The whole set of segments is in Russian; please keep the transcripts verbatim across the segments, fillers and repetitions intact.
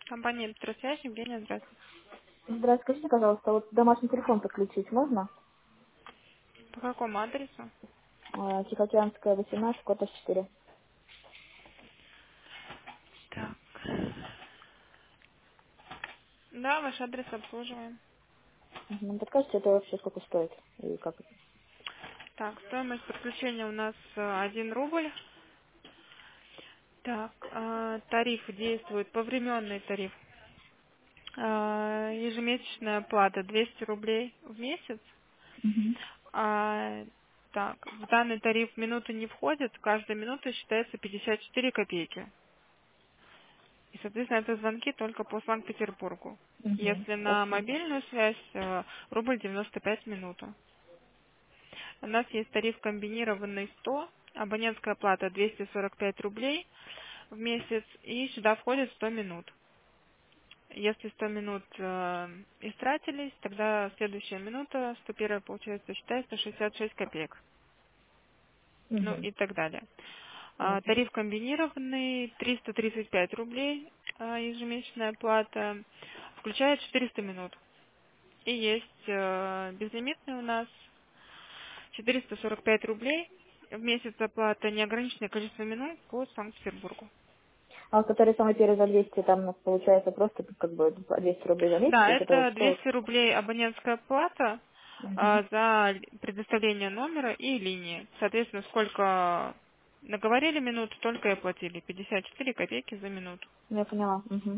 Компания «Электросвязь», Евгения, здравствуйте. Здравствуйте, скажите, пожалуйста, вот домашний телефон подключить можно? По какому адресу? А, Тихоокеанская, восемнадцать, код четыре. Так. Да, ваш адрес обслуживаем. Мне подскажете, это вообще сколько стоит? И как это? Так, стоимость подключения у нас э, один рубль. Так, э, тариф действует, повременный тариф. Э, ежемесячная плата двести рублей в месяц. Мгм. А, так, в данный тариф минуты не входят, каждая минута считается пятьдесят четыре копейки. И, соответственно, это звонки только по Санкт-Петербургу. Мгм. Если на Спасибо. мобильную связь, э, рубль девяносто пять минут. У нас есть тариф комбинированный сто, абонентская плата двести сорок пять рублей в месяц, и сюда входит сто минут. Если сто минут э, истратились, тогда следующая минута, сто первая, получается, считается шестьдесят шесть копеек. Ну Мгм. и так далее. А, Понятно. тариф комбинированный триста тридцать пять рублей а, ежемесячная плата, включает четыреста минут. И есть э, безлимитный у нас четыреста сорок пять рублей в месяц оплата, неограниченное количество минут по Санкт-Петербургу. А вот который самый первый за двести, там у нас получается просто как бы по двести рублей за месяц, Да, и вот это вот это сто. двести рублей абонентская плата Мгм. а, за предоставление номера и линии. Соответственно, сколько наговорили минут, столько и оплатили. пятьдесят четыре копейки за минуту. Я поняла. Мгм.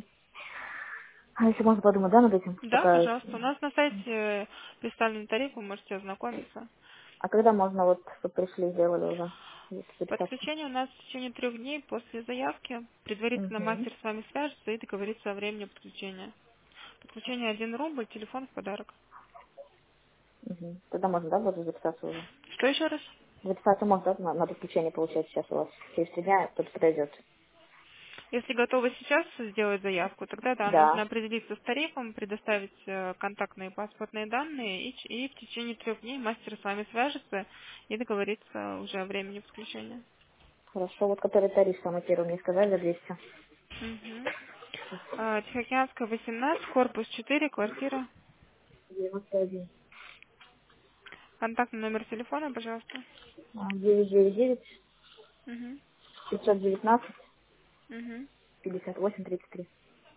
А если можно подумать, да, над этим? Да, Пока... пожалуйста. У нас на сайте представлен тариф, вы можете ознакомиться. А когда можно вот, чтобы пришли, сделали уже пересадку? Подключение у нас в течение трех дней после заявки. Предварительно Угу. мастер с вами свяжется и договорится о времени подключения. Подключение один рубль, телефон в подарок. Угу. Тогда можно, да, вот записаться уже? Что еще раз? Записаться можно, да, на, на подключение, получается, сейчас у вас через три дня кто-то подойдет. Если готовы сейчас сделать заявку, тогда да, нужно Да, определиться с тарифом, предоставить э, контактные и паспортные данные, и, ч- и в течение трех дней мастер с вами свяжется и договорится уже о времени подключения. хорошо. Вот который тариф самый первый мне сказали за двести. Угу. Тихоокеанская, восемнадцать, корпус четыре, квартира. девяносто один. Контактный номер телефона, пожалуйста. А, девять девять девять Угу. пятьсот девятнадцать Угу. пятьдесят восемь тридцать три.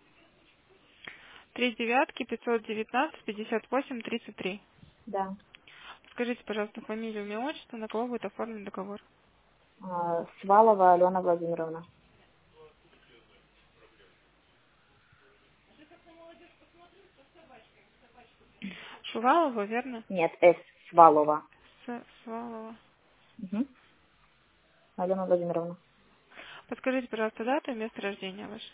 Три девятки, пятьсот девятнадцать, пятьдесят восемь, тридцать три. Да. Скажите, пожалуйста, фамилию, имя, отчество, на кого будет оформлен договор? А, Свалова Алена Владимировна. Шувалова, верно? Нет, С. Свалова. С. Свалова. Угу. Алена Владимировна. Подскажите, пожалуйста, дату и место рождения ваше.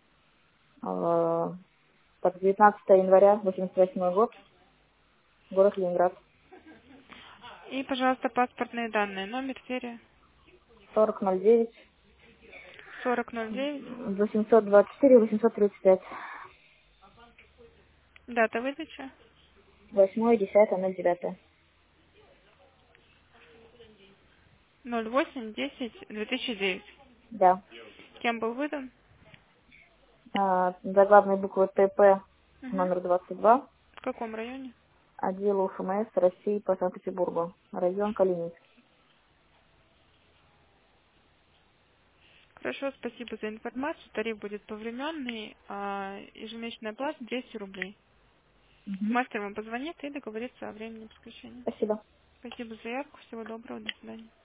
А, так, девятнадцатого января восемьдесят восьмой год. Город Ленинград. И, пожалуйста, паспортные данные. Номер, серия. сорок ноль девять сорок ноль девять. восемьсот двадцать четыре восемьсот тридцать пять. Дата выдачи. Восьмое десятое ноль девятое. ноль восемь десять две тысячи девять. Да. Кем был выдан? А, за главной буквы Т П Угу. номер двадцать два. В каком районе? Отдел У Ф М С России по Санкт-Петербургу. Район Калининск. Хорошо, спасибо за информацию. Тариф будет повременный, а ежемесячная плата двести рублей. Мгм. Мастер вам позвонит и договорится о времени подключения. Спасибо. Спасибо за заявку. Всего доброго. До свидания.